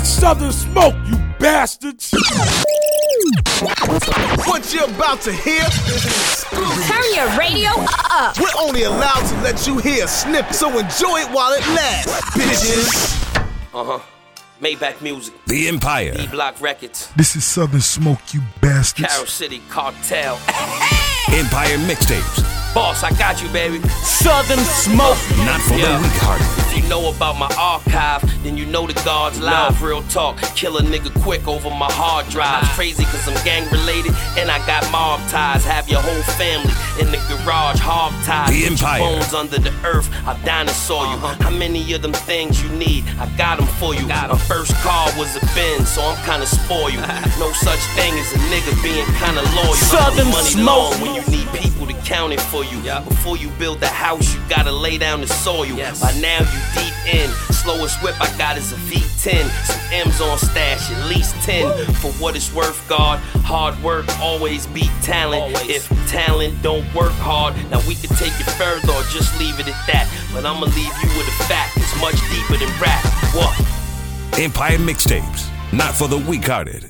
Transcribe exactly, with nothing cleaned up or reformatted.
is Southern Smoke, you bastards. What you're about to hear is exclusive. Turn your radio up. We're only allowed to let you hear a snippet, so enjoy it while it lasts, bitches. Uh-huh. Maybach Music. The Empire. D-Block Records. This is Southern Smoke, you bastards. Carol City Cartel. Empire Mixtapes. Boss, I got you, baby. Southern Smoke. Not for Yeah. the weak-hearted. If you know about my archive, then you know the God's live. Real talk, kill a nigga quick over my hard drives. Crazy cause I'm gang related and I got mob ties. Have your whole family in the garage, hog tied. The Put your Empire. bones under the earth, I dinosaur you. How many of them things you need? I got them for you. My first car was a Benz, so I'm kinda spoiled. No such thing as a nigga being kinda loyal. Southern Money Smoke. long when you need people to count it for you. Before you build the house, you gotta lay down the soil. By now you deep in. Slowest whip I got is a V ten. Some M's on stash, at least ten. For what it's worth, God, hard work always beat talent. If talent don't work hard, now we can take it further or just leave it at that. But I'ma leave you with a fact, it's much deeper than rap. What? Empire Mixtapes. Not for the weak-hearted.